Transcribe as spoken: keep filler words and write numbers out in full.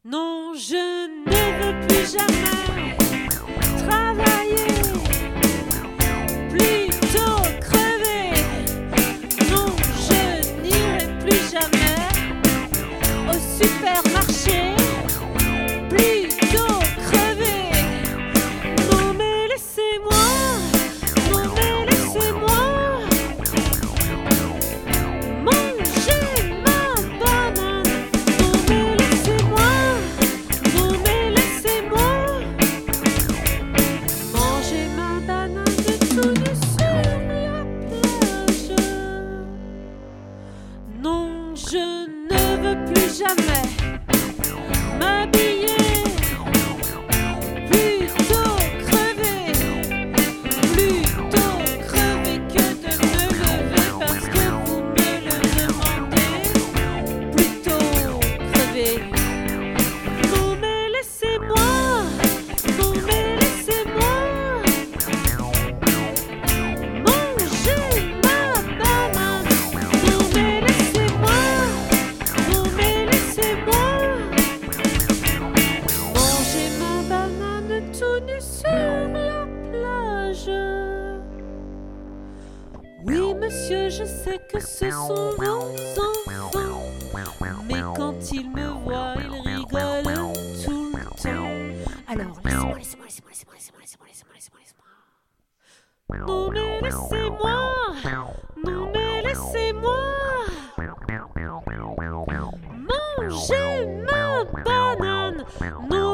Non, je ne veux plus jamais travailler, plutôt crever. Non, je n'irai plus jamais au supermarché, plutôt crever. Non mais laissez-moi, non mais laissez-moi manger ma banane. Non mais laissez-moi, non mais laissez-moi manger ma banane tout nu sur la plage. Non, je ne veux plus jamais m'habiller, plutôt crever, plutôt crever que de me lever parce que vous me le demandez, plutôt crever. Non mais laissez-moi, non mais laissez-moi manger ma banane. Non mais laissez-moi, non mais laissez-moi manger ma banane tout nu sur la plage. Oui monsieur, je sais que ce sont vos enfants, mais quand ils me voient, ils rigolent tout le temps. Alors laissez-moi, laissez-moi, laissez-moi, laissez-moi, laissez-moi, laissez-moi, laissez-moi, laissez-moi. Non mais laissez-moi, non mais laissez-moi manger ma banane. Non